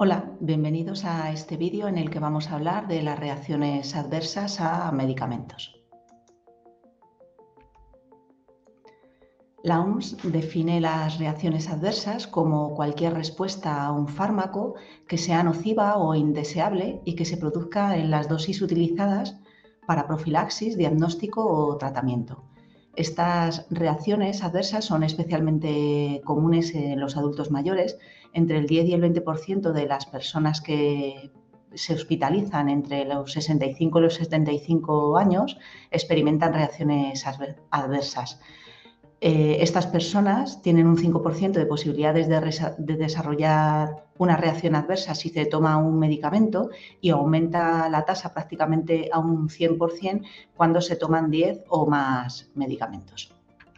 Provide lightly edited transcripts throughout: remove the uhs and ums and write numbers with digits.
Hola, bienvenidos a este vídeo en el que vamos a hablar de las reacciones adversas a medicamentos. La OMS define las reacciones adversas como cualquier respuesta a un fármaco que sea nociva o indeseable y que se produzca en las dosis utilizadas para profilaxis, diagnóstico o tratamiento. Estas reacciones adversas son especialmente comunes en los adultos mayores. Entre el 10 y el 20% de las personas que se hospitalizan entre los 65 y los 75 años experimentan reacciones adversas. Estas personas tienen un 5% de posibilidades de desarrollar una reacción adversa si se toma un medicamento y aumenta la tasa prácticamente a un 100% cuando se toman 10 o más medicamentos.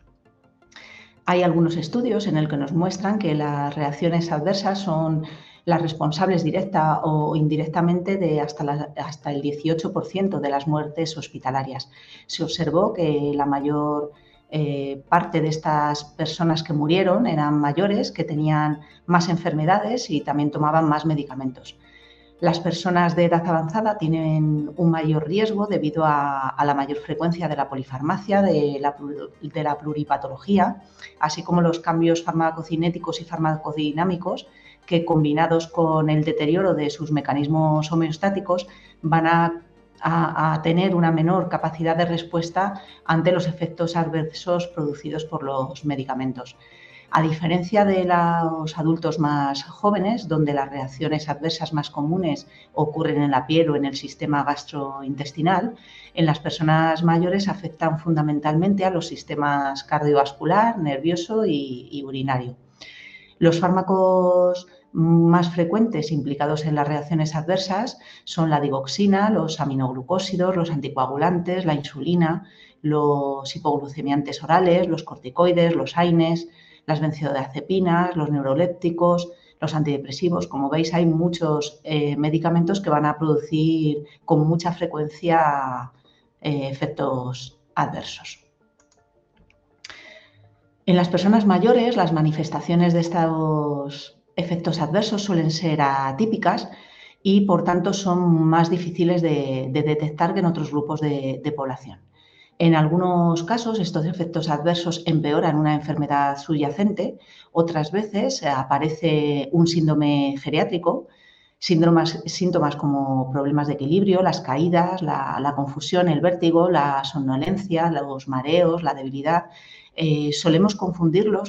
Hay algunos estudios en los que nos muestran que las reacciones adversas son las responsables directa o indirectamente de hasta el 18% de las muertes hospitalarias. Se observó que la mayor parte de estas personas que murieron eran mayores, que tenían más enfermedades y también tomaban más medicamentos. Las personas de edad avanzada tienen un mayor riesgo debido a la mayor frecuencia de la polifarmacia, de la pluripatología, así como los cambios farmacocinéticos y farmacodinámicos que, combinados con el deterioro de sus mecanismos homeostáticos, van a tener una menor capacidad de respuesta ante los efectos adversos producidos por los medicamentos. A diferencia de los adultos más jóvenes, donde las reacciones adversas más comunes ocurren en la piel o en el sistema gastrointestinal, en las personas mayores afectan fundamentalmente a los sistemas cardiovascular, nervioso y urinario. Los fármacos más frecuentes implicados en las reacciones adversas son la digoxina, los aminoglucósidos, los anticoagulantes, la insulina, los hipoglucemiantes orales, los corticoides, los AINES, las benzodiazepinas, los neurolépticos, los antidepresivos. Como veis, hay muchos medicamentos que van a producir con mucha frecuencia efectos adversos. En las personas mayores, las manifestaciones de estos efectos adversos suelen ser atípicas y, por tanto, son más difíciles de detectar que en otros grupos de población. En algunos casos, estos efectos adversos empeoran una enfermedad subyacente. Otras veces aparece un síndrome geriátrico, síntomas como problemas de equilibrio, las caídas, la confusión, el vértigo, la somnolencia, los mareos, la debilidad. Solemos confundirlos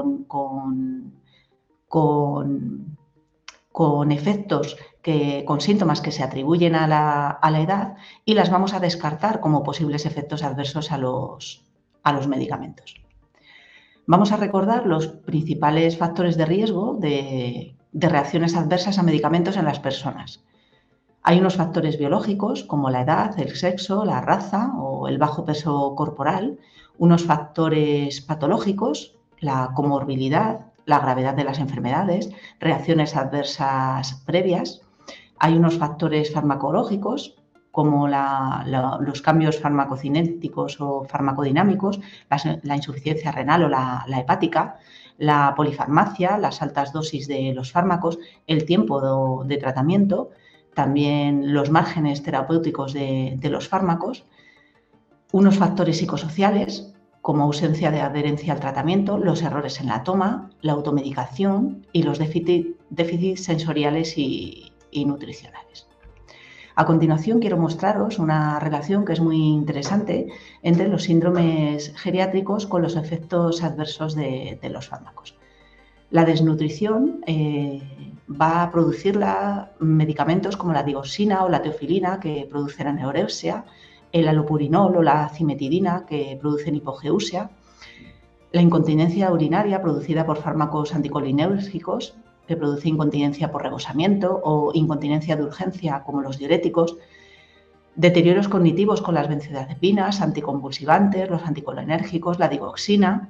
con efectos, con síntomas que se atribuyen a la edad, y las vamos a descartar como posibles efectos adversos a los medicamentos. Vamos a recordar los principales factores de riesgo de reacciones adversas a medicamentos en las personas. Hay unos factores biológicos como la edad, el sexo, la raza o el bajo peso corporal, unos factores patológicos, la comorbilidad, la gravedad de las enfermedades, reacciones adversas previas. Hay unos factores farmacológicos como los cambios farmacocinéticos o farmacodinámicos, la insuficiencia renal o la hepática, la polifarmacia, las altas dosis de los fármacos, el tiempo de tratamiento, también los márgenes terapéuticos de los fármacos, unos factores psicosociales como ausencia de adherencia al tratamiento, los errores en la toma, la automedicación y los déficits sensoriales y nutricionales. A continuación quiero mostraros una relación que es muy interesante entre los síndromes geriátricos con los efectos adversos de los fármacos. La desnutrición va a producir medicamentos como la digoxina o la teofilina, que producen anorexia, el alopurinol o la cimetidina, que producen hipogeusia, la incontinencia urinaria producida por fármacos anticolinérgicos, que produce incontinencia por rebosamiento o incontinencia de urgencia, como los diuréticos, deterioros cognitivos con las benzodiazepinas, anticonvulsivantes, los anticolinérgicos, la digoxina.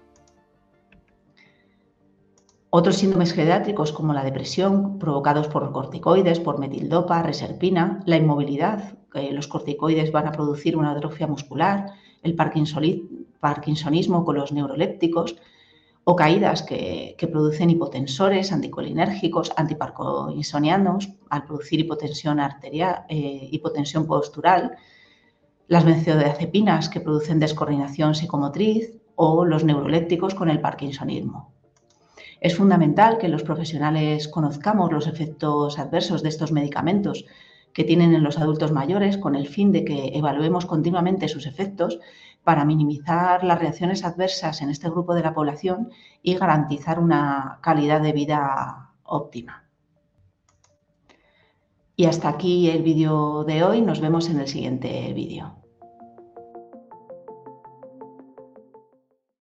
Otros síndromes geriátricos como la depresión, provocados por corticoides, por metildopa, reserpina, la inmovilidad, los corticoides van a producir una atrofia muscular, el parkinsonismo con los neurolépticos, o caídas que producen hipotensores, anticolinérgicos, antiparkinsonianos al producir hipotensión arterial, hipotensión postural, las benzodiazepinas que producen descoordinación psicomotriz o los neurolépticos con el parkinsonismo. Es fundamental que los profesionales conozcamos los efectos adversos de estos medicamentos que tienen en los adultos mayores con el fin de que evaluemos continuamente sus efectos para minimizar las reacciones adversas en este grupo de la población y garantizar una calidad de vida óptima. Y hasta aquí el vídeo de hoy. Nos vemos en el siguiente vídeo.